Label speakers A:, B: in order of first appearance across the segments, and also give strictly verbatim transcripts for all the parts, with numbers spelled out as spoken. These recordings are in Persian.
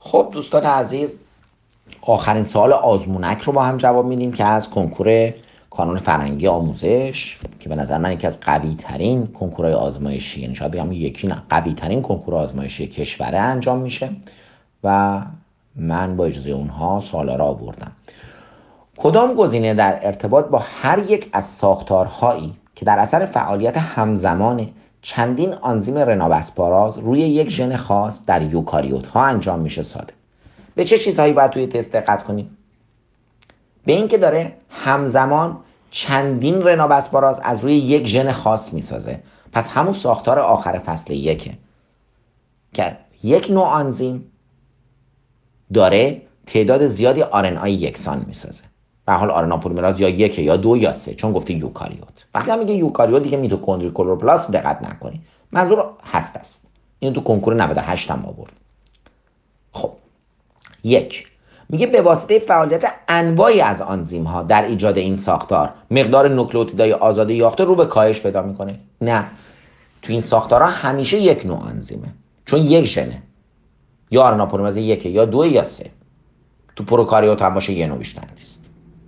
A: خب دوستان عزیز، آخرین سوال آزمونک رو با هم جواب میدیم که از کنکور کانون فرهنگی آموزش که به نظر من یکی از قوی ترین کنکورهای آزمایشی، یعنی شاید بگم یکی نه قوی ترین کنکور آزمایشی کشوره انجام میشه و من با اجازه اونها سوالا رو آوردم. کدام گزینه در ارتباط با هر یک از ساختارهایی که در اثر فعالیت همزمان چندین آنزیم رنابسپاراز روی یک ژن خاص در یوکاریوت ها انجام میشه ساده؟ به چه چیزهایی باید توی تست دقت کنیم؟ به این که داره همزمان چندین رنابسپاراز از روی یک ژن خاص میسازه، پس همون ساختار آخر فصل یکه که یک نوع آنزیم داره تعداد زیادی آر ان آی یکسان میسازه. به حال آر ان آی پلیمراز یا یک یا دو یا سه، چون گفته یوکاریوت. وقتی هم میگه یوکاریوت دیگه میتوکندری کلوروپلاست دقت نکنی، منظور هست است. اینو تو کنکور نود و هشت هم آورد. خب یک میگه به واسطه فعالیت انواعی از آنزیم ها در ایجاد این ساختار مقدار نوکلئوتیدهای آزاد یافته رو به کاهش پیدا میکنه. نه، تو این ساختارها همیشه یک نوع آنزیمه، چون یک ژنه، یا آر ان آی پلیمراز یک یا دو یا سه. تو پروکاریوت هم باشه یه نوع بیشتر نیست.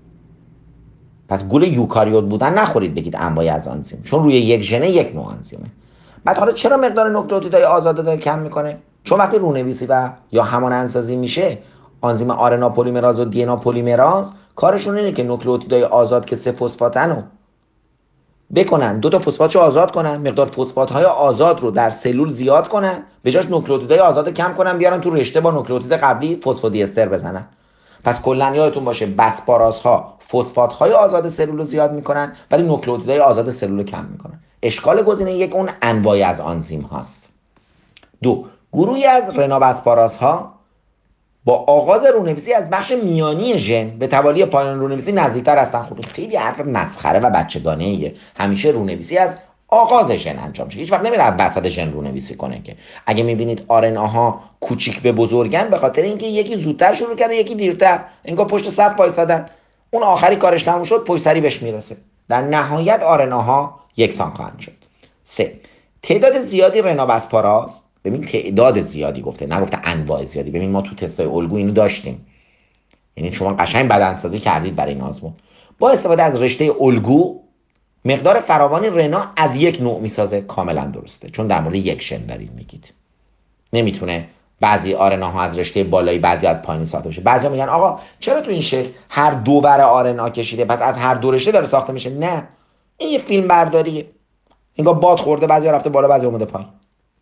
A: پس گول یوکاریوت بودن نخورید بگید انواعی از آنزیم، چون روی یک ژن یک نوع آنزیمه. بعد حالا چرا مقدار نوکلئوتیدهای آزاد داره کم میکنه؟ چون وقتی رونویسی و یا همانندسازی میشه، آنزیم آر ان آی پلیمراز و دی ان ای پلیمراز کارشون اینه که نوکلئوتیدهای آزاد که سه فسفاتن رو بکنن، دو تا فسفاتشو آزاد کنن، مقدار فسفات‌های آزاد رو در سلول زیاد کنن، به جاش نوکلئوتیدهای آزاد کم کنن، بیارن تو رشته با نوکلئوتید قبلی فسفودی استر بزنن. پس کلا یادتون باشه بسپارازها فسفات‌های آزاد سلول رو زیاد میکنن ولی نوکلئوتیدهای آزاد سلول رو کم میکنن. اشکال گزینه یک اون انواعی از آنزیم هاست. دو، گروهی از رنابسپارازها با آغاز رونویسی از بخش میانی ژن به توالی پایان رونویسی نزدیکتر هستن. خب خیلی حرف مسخره و بچگانه‌ایه. همیشه رونویسی از آغاز ژن انجام میشه، هیچ وقت نمیره از وسط ژن رونویسی کنه. که اگه میبینید آر ان آ کوچیک به بزرگن، به خاطر اینکه یکی زودتر شروع کرده یکی دیرتر، انگار پشت صف وایسادن، اون آخری کارش تموم شد پشت سری بهش میرسه. در نهایت آر ان آ یکسان خواهند شد. سه، تعداد زیادی رنابسپاراز، ببین تعداد زیادی گفته، نگفته انواع زیادی. ببین ما تو تستای الگو اینو داشتیم، یعنی شما قشنگ بدنسازی کردید برای این آزمون. با استفاده از رشته الگو مقدار فراوانی رنا از یک نوع میسازه. کاملا درسته، چون در مورد یک ژن دارید میگید. نمیتونه بعضی آر ان آ از رشته بالایی بعضی از پایینی ساخته بشه. بعضیا میگن آقا چرا تو این شکل هر دو بر آر ان آ کشیده، پس از هر دو رشته داره ساخته میشه؟ نه، این یه فیلم برداریه، انگار باد خورده، بعضیا رفته بالا بعضی اومده پایین.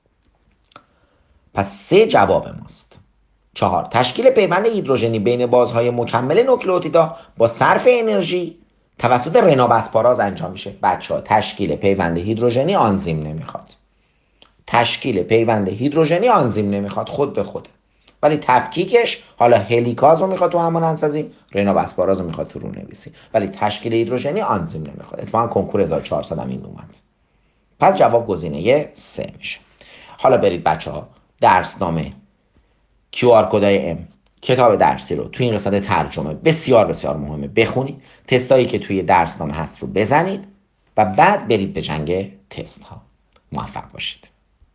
A: پس سه جواب ماست. چهار، تشکیل پیوند هیدروژنی بین بازهای مکمل نوکلئوتیدها با صرف انرژی توسط رنابسپاراز انجام میشه. بچه‌ها تشکیل پیوند هیدروژنی آنزیم نمیخواد. تشکیل پیوند هیدروژنی آنزیم نمیخواد، خود به خوده. ولی تفکیکش، حالا هلیکاز رو میخواد تو همانندسازی، رنابسپاراز رو میخواد تو رونویسی، ولی تشکیل هیدروژنی آنزیم نمیخواد. اتفاقا کنکور هزار و چهارصد هم این اومد. پس جواب گزینه سه میشه. حالا برید بچه‌ها درسنامه کیو آر کدای ام کتاب درسی رو توی این قسمت ترجمه بسیار بسیار مهمه بخونید، تستایی که توی درسنامه هست رو بزنید و بعد برید به جنگ تست ها. موفق باشید.